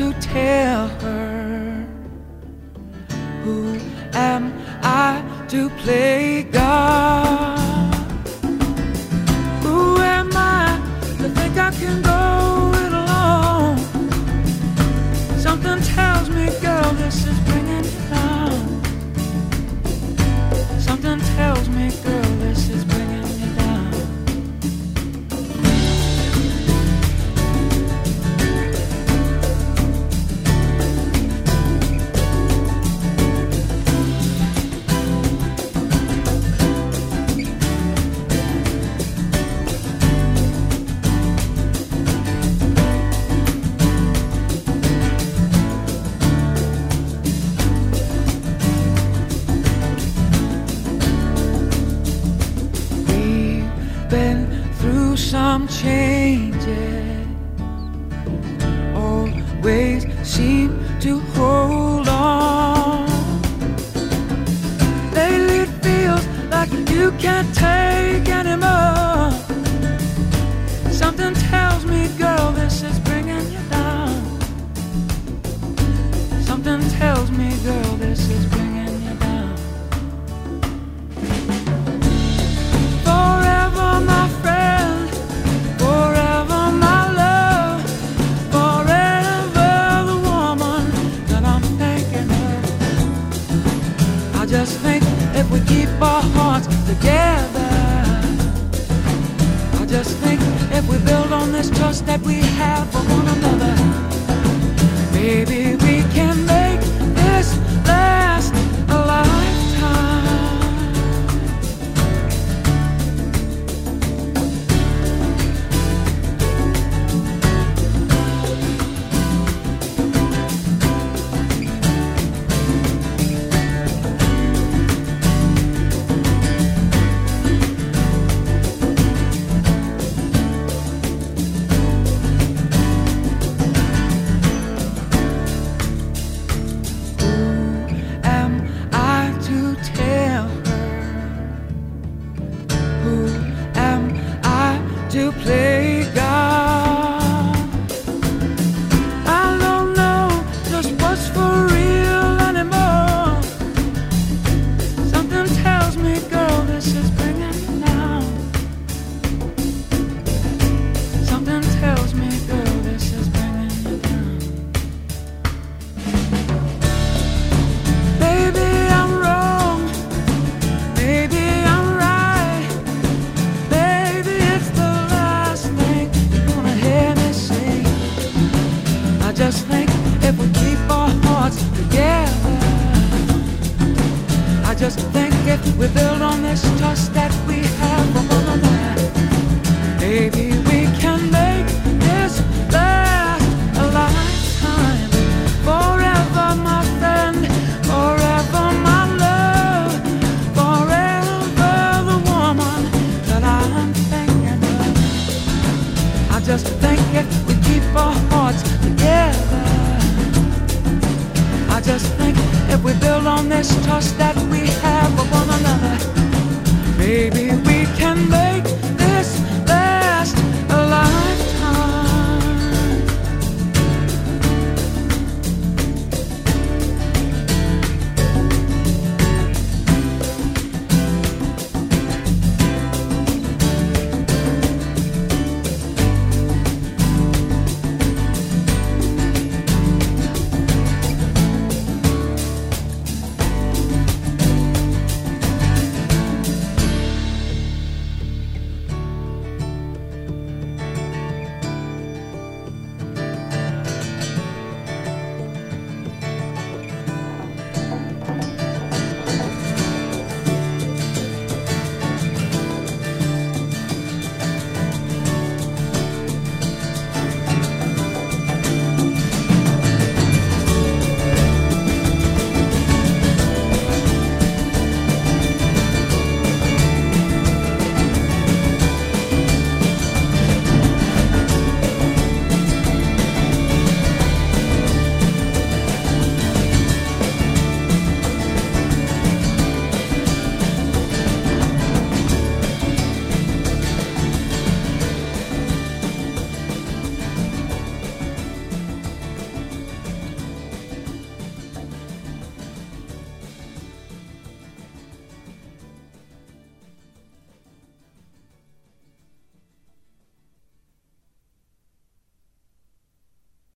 to tell her? Who am I to play God? Who am I to think I can go it alone? Something tells me, girl, this is bringing you down. Something tells me, girl, this is bringing you down. Been through some changes, always seem to hold on. Lately it feels like you can't take anymore. Something tells me, girl, this is bringing you down. Something tells me, girl, this is bringing you down. I just think if we keep our hearts together, I just think if we build on this trust that we have for one another, maybe we can make this last a lifetime. To play God, I don't know just what's for real anymore. Something tells me, girl, this is bringing you down. Something tells me, girl, this is bringing you down. Maybe I'm wrong, maybe I'm right, maybe it's the I just think if we keep our hearts together, I just think if we build on this trust that we have for one another, maybe we can make this last a lifetime. Forever, my friend, forever, my love, forever the woman that I'm thinking of. I just think if we keep our hearts together, I just think if we build on this trust that we have for one another, maybe